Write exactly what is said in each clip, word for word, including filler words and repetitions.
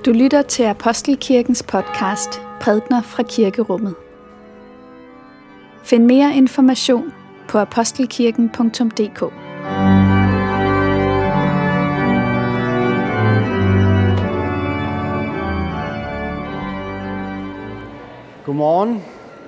Du lytter til Apostelkirkens podcast Prædikener fra Kirkerummet. Find mere information på apostelkirken punktum d k. Godmorgen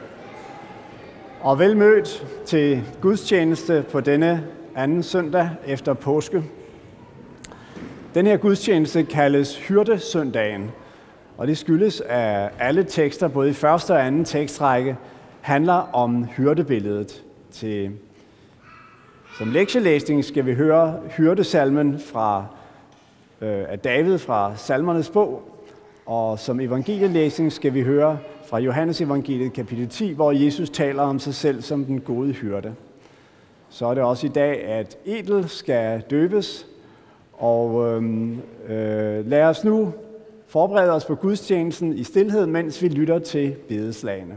og velmødt til gudstjeneste på denne anden søndag efter påske. Den her gudstjeneste kaldes Hyrdesøndagen, og det skyldes, at alle tekster, både i første og anden tekstrække, handler om hyrdebilledet. Til, som lektielæsning skal vi høre hyrdesalmen fra, øh, af David fra Salmernes bog, og som evangelielæsning skal vi høre fra Johannes evangeliet kapitel ti, hvor Jesus taler om sig selv som den gode hyrde. Så er det også i dag, at Edel skal døbes, og øhm, øh, lad os nu forberede os på gudstjenesten i stilhed, mens vi lytter til bedeslagene.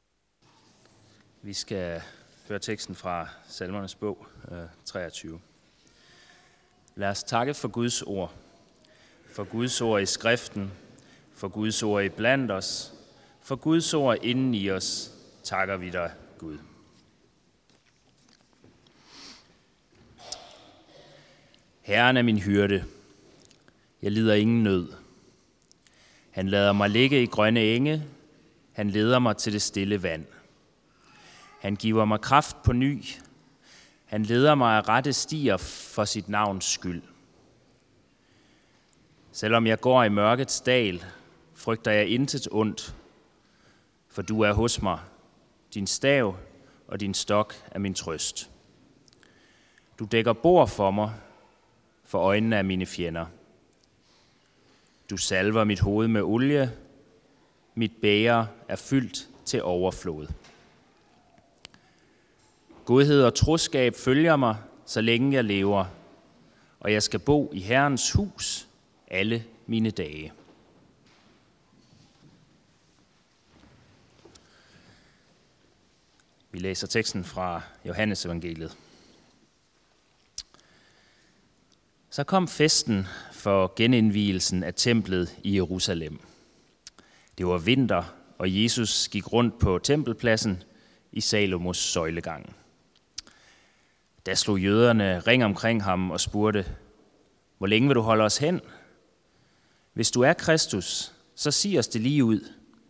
Vi skal høre teksten fra Salmernes bog øh, treogtyve. Lad os takke for Guds ord, for Guds ord i skriften, for Guds ord i blandt os, for Guds ord inden i os, takker vi dig, Gud. Herren er min hyrde. Jeg lider ingen nød. Han lader mig ligge i grønne enge. Han leder mig til det stille vand. Han giver mig kraft på ny. Han leder mig af rette stier for sit navns skyld. Selvom jeg går i mørkets dal, frygter jeg intet ondt, for du er hos mig. Din stav og din stok er min trøst. Du dækker bord for mig, for øjnene af mine fjender. Du salver mit hoved med olie, mit bæger er fyldt til overflod. Godhed og troskab følger mig, så længe jeg lever, og jeg skal bo i Herrens hus alle mine dage. Vi læser teksten fra Johannes evangeliet. Så kom festen for genindvielsen af templet i Jerusalem. Det var vinter, og Jesus gik rundt på tempelpladsen i Salomos søjlegang. Da slog jøderne ring omkring ham og spurgte, hvor længe vil du holde os hen? Hvis du er Kristus, så sig os det lige ud.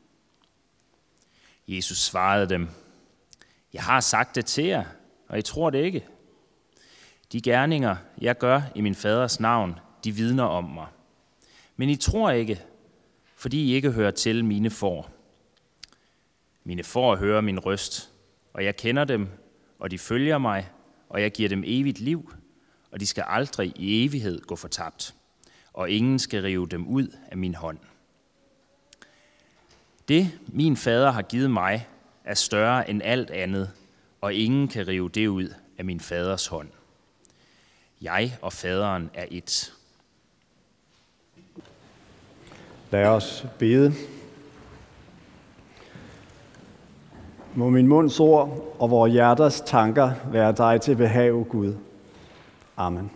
Jesus svarede dem, jeg har sagt det til jer, og I tror det ikke. De gerninger, jeg gør i min faders navn, de vidner om mig. Men I tror ikke, fordi I ikke hører til mine får. Mine får hører min røst, og jeg kender dem, og de følger mig, og jeg giver dem evigt liv, og de skal aldrig i evighed gå fortabt, og ingen skal rive dem ud af min hånd. Det, min fader har givet mig, er større end alt andet, og ingen kan rive det ud af min faders hånd. Jeg og faderen er ét. Lad os bede. Må min munds ord og vores hjerters tanker være dig til behag, Gud. Amen.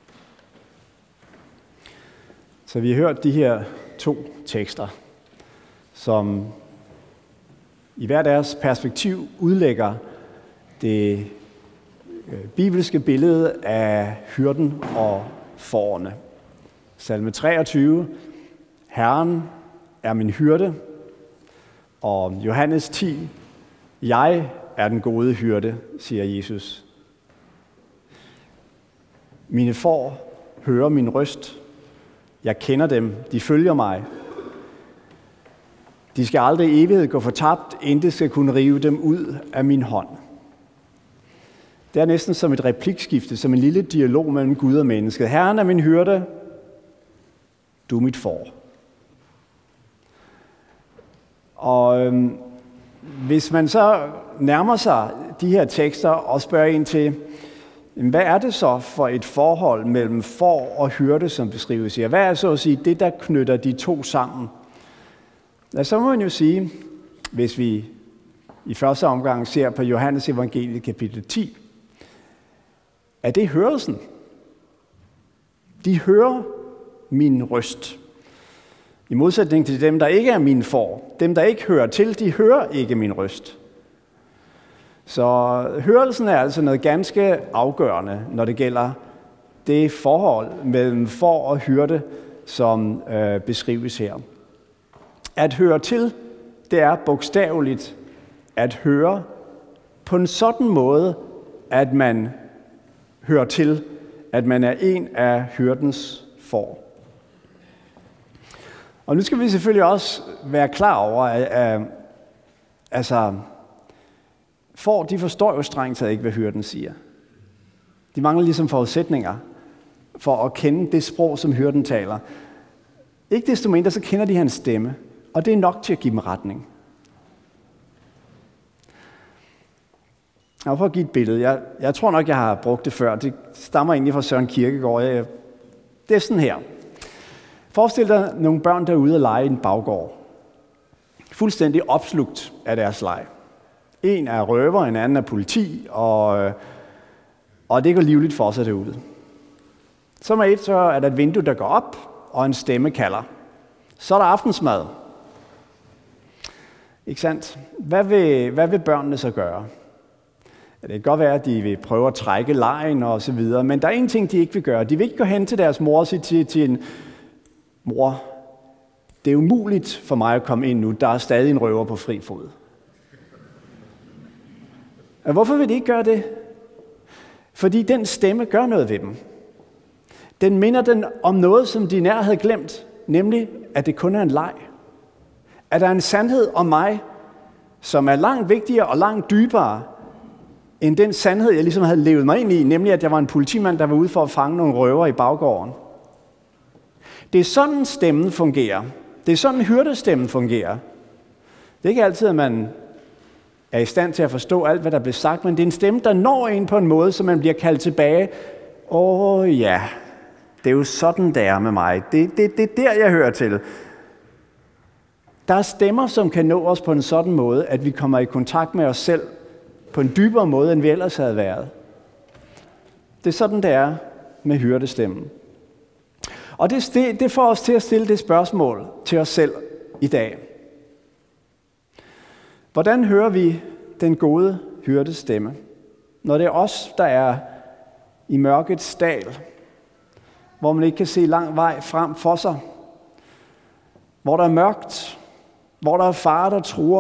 Så vi har hørt de her to tekster, som i hver deres perspektiv udlægger det bibelske billede af hyrden og fårene. Salme treogtyve, Herren er min hyrde, og Johannes ti, jeg er den gode hyrde, siger Jesus. Mine får hører min røst. Jeg kender dem, de følger mig. De skal aldrig i evighed gå fortabt, intet skal kunne rive dem ud af min hånd. Det er næsten som et replikskifte, som en lille dialog mellem Gud og mennesket. Herren er min hyrde, du er mit får. Og øhm, hvis man så nærmer sig de her tekster og spørger ind til, hvad er det så for et forhold mellem får og hyrde, som beskrives her? Hvad er så at sige det, der knytter de to sammen? Ja, så må man jo sige, hvis vi i første omgang ser på Johannes evangeliet kapitel ti, er det hørelsen. De hører min røst. I modsætning til dem, der ikke er mine får. Dem, der ikke hører til, de hører ikke min røst. Så hørelsen er altså noget ganske afgørende, når det gælder det forhold mellem får og hyrde, som øh, beskrives her. At høre til, det er bogstaveligt at høre på en sådan måde, at man hører til, at man er en af hyrdens får. Og nu skal vi selvfølgelig også være klar over, at, at altså, får, de forstår jo strengt taget ikke, hvad hyrden siger. De mangler ligesom forudsætninger for at kende det sprog, som hyrden taler. Ikke desto mindre, så kender de hans stemme, og det er nok til at give dem retning. Jeg vil prøve at give et billede. Jeg, jeg tror nok, jeg har brugt det før. Det stammer egentlig fra Søren Kierkegaard. Jeg, det er sådan her. Forestil dig nogle børn derude og lege i en baggård. Fuldstændig opslugt af deres leg. En er røver, en anden er politi, og, og det går livligt for sig derude. Så med et, så er der et vindue, der går op, og en stemme kalder. Så er der aftensmad. Ikke sandt? Hvad vil, hvad vil børnene så gøre? Det kan godt være, at de vil prøve at trække legen og så videre, men der er en ting, de ikke vil gøre. De vil ikke gå hen til deres mor og sige til, til en mor, det er umuligt for mig at komme ind nu, der er stadig en røver på fri fod. Og hvorfor vil de ikke gøre det? Fordi den stemme gør noget ved dem. Den minder den om noget, som de nær havde glemt, nemlig at det kun er en leg. At der er en sandhed om mig, som er langt vigtigere og langt dybere, end den sandhed, jeg ligesom havde levet mig ind i, nemlig at jeg var en politimand, der var ude for at fange nogle røver i baggården. Det er sådan stemmen fungerer. Det er sådan hyrdestemmen fungerer. Det er ikke altid, at man er i stand til at forstå alt, hvad der bliver sagt, men det er en stemme, der når en på en måde, så man bliver kaldt tilbage. Åh ja, det er jo sådan, det er med mig. Det, det, det er der, jeg hører til. Der er stemmer, som kan nå os på en sådan måde, at vi kommer i kontakt med os selv på en dybere måde, end vi ellers havde været. Det er sådan, det er med hyrdestemmen. Og det, det får os til at stille det spørgsmål til os selv i dag. Hvordan hører vi den gode hyrdestemme, når det er os, der er i mørkets dal, hvor man ikke kan se lang vej frem for sig, hvor der er mørkt, hvor der er fare, der truer?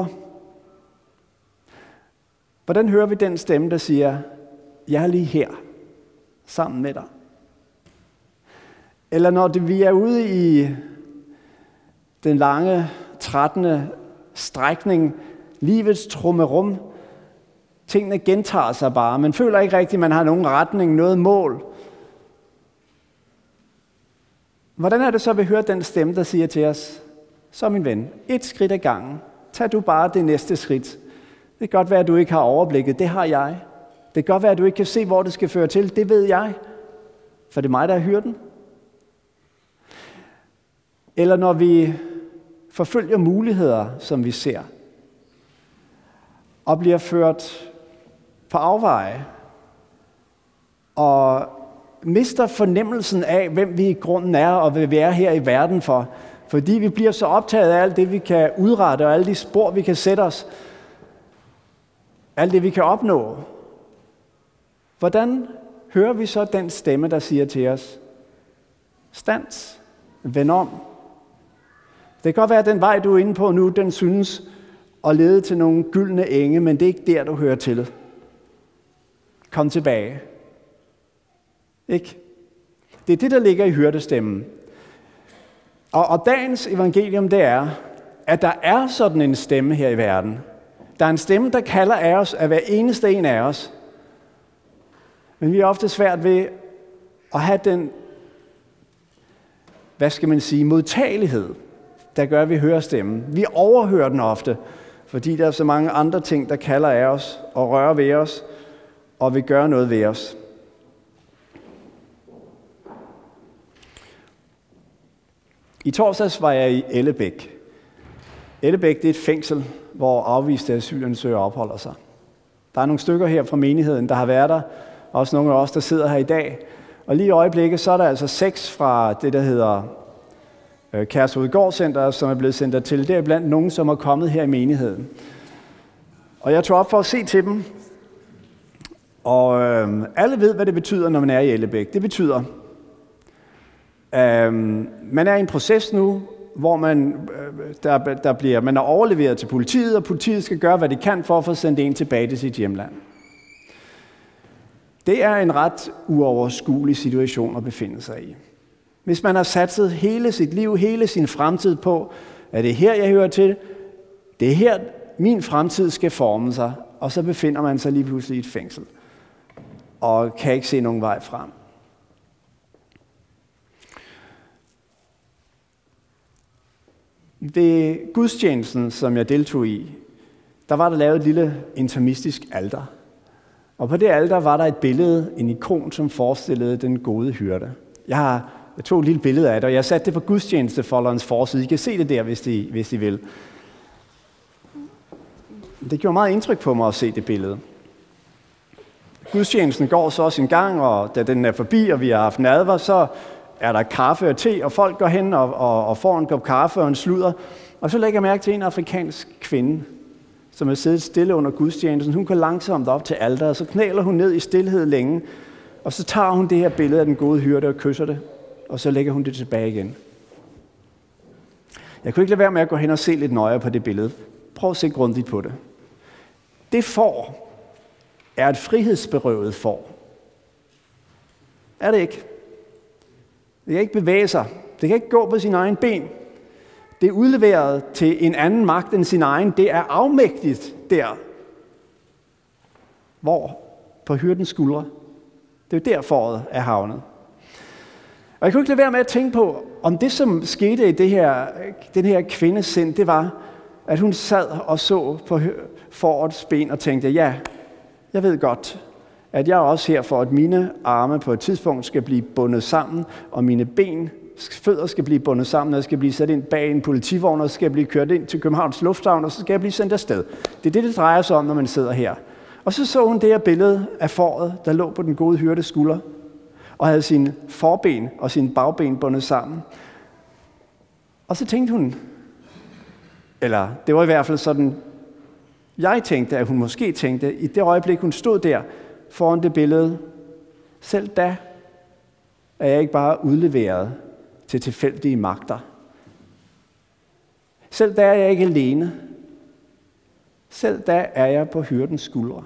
Hvordan hører vi den stemme, der siger, jeg er lige her, sammen med dig? Eller når det, vi er ude i den lange, trættende strækning, livets trummerum, tingene gentager sig bare. Man føler ikke rigtigt, at man har nogen retning, noget mål. Hvordan er det så, at vi hører den stemme, der siger til os, så min ven, et skridt ad gangen, tag du bare det næste skridt. Det kan godt være, at du ikke har overblikket, det har jeg. Det kan godt være, at du ikke kan se, hvor det skal føre til, det ved jeg. For det er mig, der er hyrden. Eller når vi forfølger muligheder, som vi ser, og bliver ført på afveje, og mister fornemmelsen af, hvem vi i grunden er, og hvad vi er her i verden for, fordi vi bliver så optaget af alt det, vi kan udrette, og alle de spor, vi kan sætte os, alt det, vi kan opnå. Hvordan hører vi så den stemme, der siger til os, stands, vend om. Det kan godt være, at den vej, du er inde på nu, den synes at lede til nogle gyldne enge, men det er ikke der, du hører til. Kom tilbage. Ikke? Det er det, der ligger i hyrdestemmen. Og, og dagens evangelium, det er, at der er sådan en stemme her i verden. Der er en stemme, der kalder af os, af hver eneste en af os. Men vi er ofte svært ved at have den, hvad skal man sige, modtagelighed, der gør, at vi hører stemmen. Vi overhører den ofte, fordi der er så mange andre ting, der kalder af os og rører ved os og vil gøre noget ved os. I torsdags var jeg i Ellebæk. Ellebæk, det er et fængsel, hvor afviste asylansøgere opholder sig. Der er nogle stykker her fra menigheden, der har været der. Også nogle af os, der sidder her i dag. Og lige i øjeblikket, så er der altså seks fra det, der hedder Kærshovedgård Center, som er blevet sendt til. Det er blandt nogen, som er kommet her i menigheden. Og jeg tog op for at se til dem. Og øh, alle ved, hvad det betyder, når man er i Ellebæk. Det betyder, øh, man er i en proces nu, hvor man, øh, der, der bliver, man er overleveret til politiet, og politiet skal gøre, hvad de kan for at få sendt en tilbage til sit hjemland. Det er en ret uoverskuelig situation at befinde sig i. Hvis man har satset hele sit liv, hele sin fremtid på, at det er her, jeg hører til, det er her, min fremtid skal forme sig, og så befinder man sig lige pludselig i et fængsel, og kan ikke se nogen vej frem. Ved gudstjenesten, som jeg deltog i, der var der lavet et lille intimistisk alter. Og på det alter var der et billede, en ikon, som forestillede den gode hyrde. Jeg har jeg tog et lille billede af det, og jeg satte det på gudstjenestefolderens forside. I kan se det der, hvis I, hvis I vil. Det gjorde meget indtryk på mig at se det billede. Gudstjenesten går så også en gang, og da den er forbi, og vi har haft nadver, så er der kaffe og te, og folk går hen og, og, og får en kop kaffe og en sludder. Og så lægger jeg mærke til en afrikansk kvinde, som er siddet stille under gudstjenesten. Hun går langsomt op til alteret, og så knæler hun ned i stilhed længe, og så tager hun det her billede af den gode hyrde og kysser det, og så lægger hun det tilbage igen. Jeg kunne ikke lade være med at gå hen og se lidt nøje på det billede. Prøv at se grundigt på det. Det får er et frihedsberøvet får. Er det ikke? Det kan ikke bevæge sig. Det kan ikke gå på sin egen ben. Det er udleveret til en anden magt end sin egen. Det er afmægtigt der. Hvor? På hyrdens skuldre. Det er jo der fåret er havnet. Og jeg kunne ikke lade være med at tænke på, om det, som skete i det her, den her kvindes sind, det var, at hun sad og så på fårets ben og tænkte, ja, jeg ved godt, at jeg er også her for, at mine arme på et tidspunkt skal blive bundet sammen, og mine ben, fødder skal blive bundet sammen, og jeg skal blive sat ind bag en politivogn, og så skal jeg blive kørt ind til Københavns Lufthavn, og så skal jeg blive sendt afsted. Det er det, det drejer sig om, når man sidder her. Og så så hun det her billede af fåret, der lå på den gode hyrdes skulder, og havde sine forben og sine bagben bundet sammen. Og så tænkte hun, eller det var i hvert fald sådan, jeg tænkte, at hun måske tænkte, i det øjeblik, hun stod der foran det billede, selv da er jeg ikke bare udleveret til tilfældige magter. Selv da er jeg ikke alene. Selv da er jeg på hyrdens skuldre.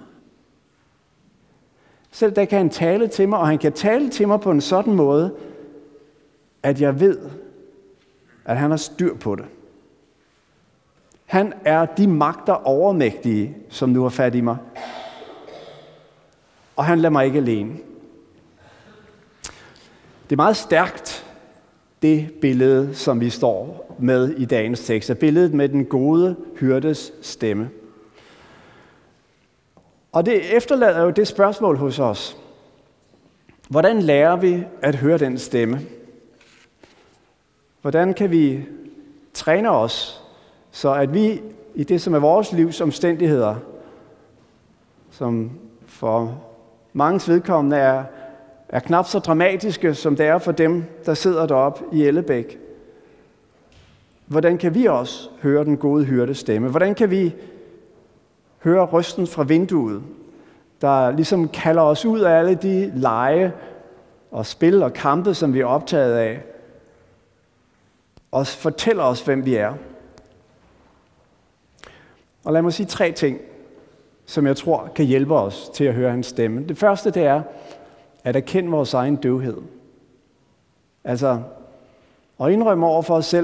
Selv da kan han tale til mig, og han kan tale til mig på en sådan måde, at jeg ved, at han har styr på det. Han er de magter overmægtige, som nu har fat i mig. Og han lader mig ikke alene. Det er meget stærkt, det billede, som vi står med i dagens tekst, er billedet med den gode hyrdes stemme. Og det efterlader jo det spørgsmål hos os. Hvordan lærer vi at høre den stemme? Hvordan kan vi træne os, så at vi i det, som er vores livs omstændigheder, som for manges vedkommende er, er knap så dramatiske, som det er for dem, der sidder deroppe i Ellebæk. Hvordan kan vi også høre den gode hyrdes stemme? Hvordan kan vi høre røsten fra vinduet, der ligesom kalder os ud af alle de lege og spil og kampe, som vi er optaget af, og fortæller os, hvem vi er? Og lad mig sige tre ting, som jeg tror kan hjælpe os til at høre hans stemme. Det første, det er at erkende vores egen døvhed. Altså at indrømme over for os selv,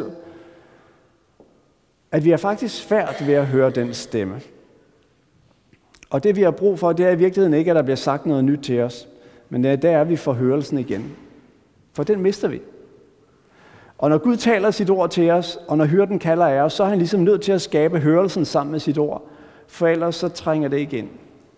at vi er faktisk svært ved at høre den stemme. Og det vi har brug for, det er i virkeligheden ikke, at der bliver sagt noget nyt til os, men der er vi for hørelsen igen. For den mister vi. Og når Gud taler sit ord til os, og når hyrden kalder af os, så er han ligesom nødt til at skabe hørelsen sammen med sit ord. For ellers så trænger det ikke ind.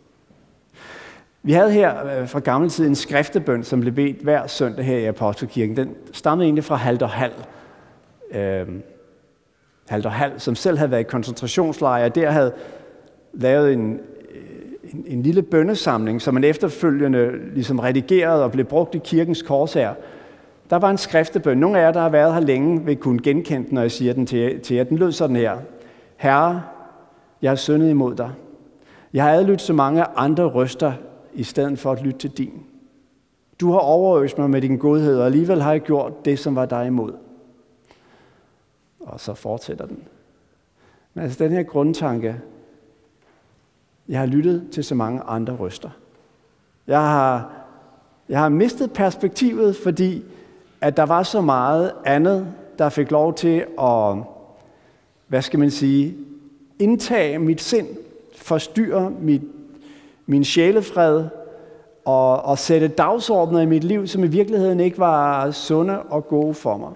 Vi havde her fra gammel tid en skriftebøn, som blev bedt hver søndag her i Apostelkirken. Den stammede egentlig fra Halder Hald. Øhm, Halder Hald, som selv havde været i koncentrationslejre, og der havde lavet en, en, en lille bønnesamling, som man efterfølgende ligesom redigerede og blev brugt i kirkens korshær. Der var en skriftebøn. Nogle af jer, der har været her længe, vil kunne genkende den, når jeg siger den til jer. Den lød sådan her. Herre, jeg har syndet imod dig. Jeg har adlydt så mange andre røster, i stedet for at lytte til din. Du har overøst mig med din godhed, og alligevel har jeg gjort det, som var dig imod. Og så fortsætter den. Men altså den her grundtanke, jeg har lyttet til så mange andre røster. Jeg har, jeg har mistet perspektivet, fordi at der var så meget andet, der fik lov til at, hvad skal man sige, indtage mit sind, forstyrre mit, min sjælefred og, og sætte dagsordner i mit liv, som i virkeligheden ikke var sunde og gode for mig.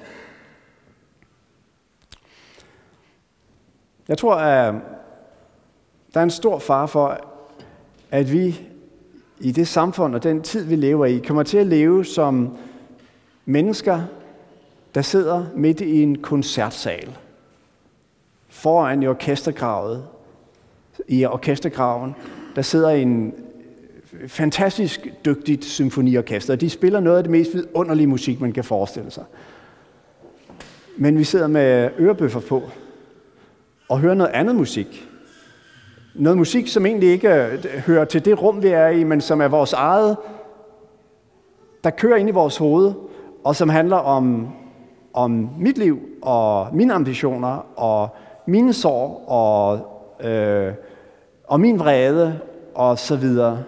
Jeg tror, at der er en stor fare for, at vi i det samfund og den tid, vi lever i, kommer til at leve som mennesker, der sidder midt i en koncertsal foran i orkestergravet, i orkestergraven, der sidder en fantastisk dygtigt symfoniorkester. De spiller noget af det mest vidunderlige musik, man kan forestille sig. Men vi sidder med ørebøffer på og hører noget andet musik. Noget musik, som egentlig ikke hører til det rum, vi er i, men som er vores eget, der kører ind i vores hoved, og som handler om, om mit liv og mine ambitioner og mine sorg og, øh, og min vrede og så videre.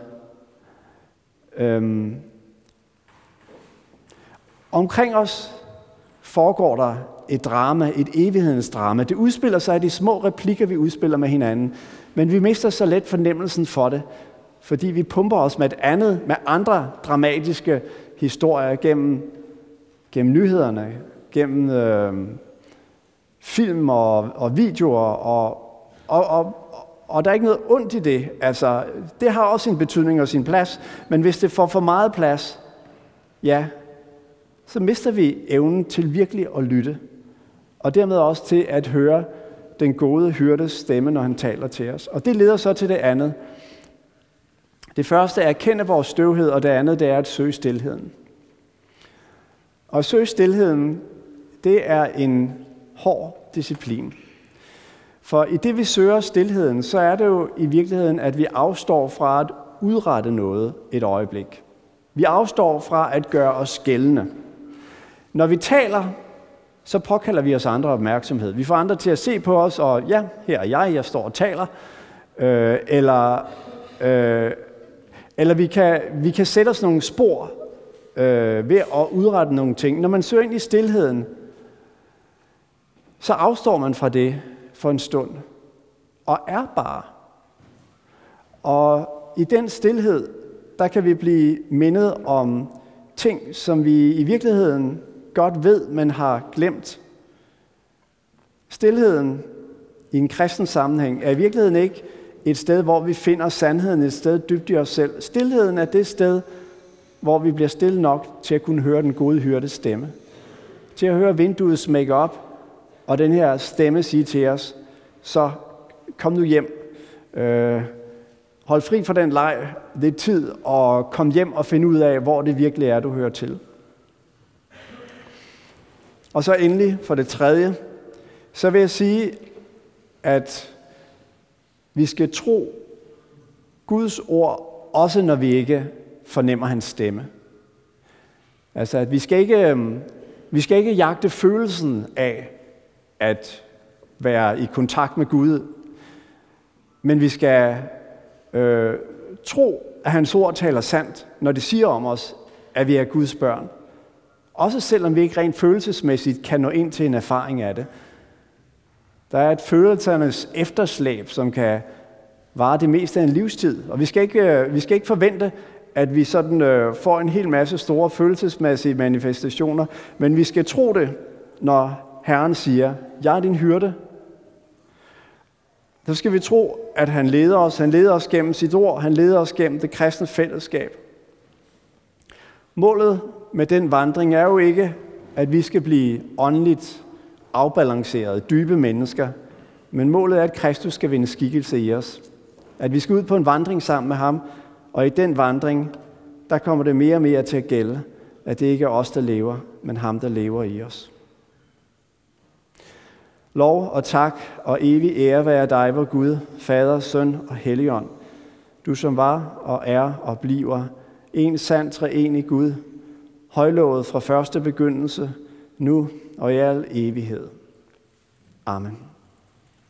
Øhm. Omkring os foregår der et drama, et evighedens drama. Det udspiller sig af de små replikker, vi udspiller med hinanden, men vi mister så let fornemmelsen for det, fordi vi pumper os med et andet, med andre dramatiske historier gennem, gennem nyhederne, gennem øh, film og, og videoer, og, og, og, og der er ikke noget ondt i det. Altså, det har også sin betydning og sin plads, men hvis det får for meget plads, ja, så mister vi evnen til virkelig at lytte, og dermed også til at høre den gode hyrdes stemme, når han taler til os. Og det leder så til det andet. Det første er at erkende vores støvhed, og det andet det er at søge stilheden. Og at søge stilheden, det er en hård disciplin. For i det, vi søger stilheden, så er det jo i virkeligheden, at vi afstår fra at udrette noget et øjeblik. Vi afstår fra at gøre os gældende. Når vi taler, så påkalder vi os andre opmærksomhed. Vi får andre til at se på os, og ja, her er jeg, jeg står og taler. Øh, eller øh, eller vi, kan, vi kan sætte os nogle spor øh, ved at udrette nogle ting. Når man søger ind i stilheden, så afstår man fra det for en stund, og er bare. Og i den stilhed, der kan vi blive mindet om ting, som vi i virkeligheden godt ved, men har glemt. Stilheden i en kristen sammenhæng er i virkeligheden ikke et sted, hvor vi finder sandheden, et sted dybt i os selv. Stilheden er det sted, hvor vi bliver stille nok til at kunne høre den gode hyrdes stemme. Til at høre vinduet smække op, og den her stemme sige til os, så kom nu hjem. Øh, hold fri fra den leg, det er tid, og kom hjem og find ud af, hvor det virkelig er, du hører til. Og så endelig, for det tredje, så vil jeg sige, at vi skal tro Guds ord, også når vi ikke fornemmer hans stemme. Altså, at vi skal ikke, vi skal ikke jagte følelsen af at være i kontakt med Gud, men vi skal øh, tro, at hans ord taler sandt, når det siger om os, at vi er Guds børn. Også selvom vi ikke rent følelsesmæssigt kan nå ind til en erfaring af det. Der er et følelsernes efterslæb, som kan vare det meste af en livstid. Og vi skal ikke, vi skal ikke forvente, at vi sådan øh, får en hel masse store følelsesmæssige manifestationer, men vi skal tro det, når Herren siger, jeg er din hyrde. Så skal vi tro, at han leder os. Han leder os gennem sit ord. Han leder os gennem det kristne fællesskab. Målet med den vandring er jo ikke, at vi skal blive åndeligt afbalancerede, dybe mennesker, men målet er, at Kristus skal vinde skikkelse i os. At vi skal ud på en vandring sammen med ham, og i den vandring, der kommer det mere og mere til at gælde, at det ikke er os, der lever, men ham, der lever i os. Lov og tak og evig ære være dig, vor Gud, Fader, Søn og Helligånd, du som var og er og bliver en sand treenig Gud, højlovet fra første begyndelse, nu og i al evighed. Amen.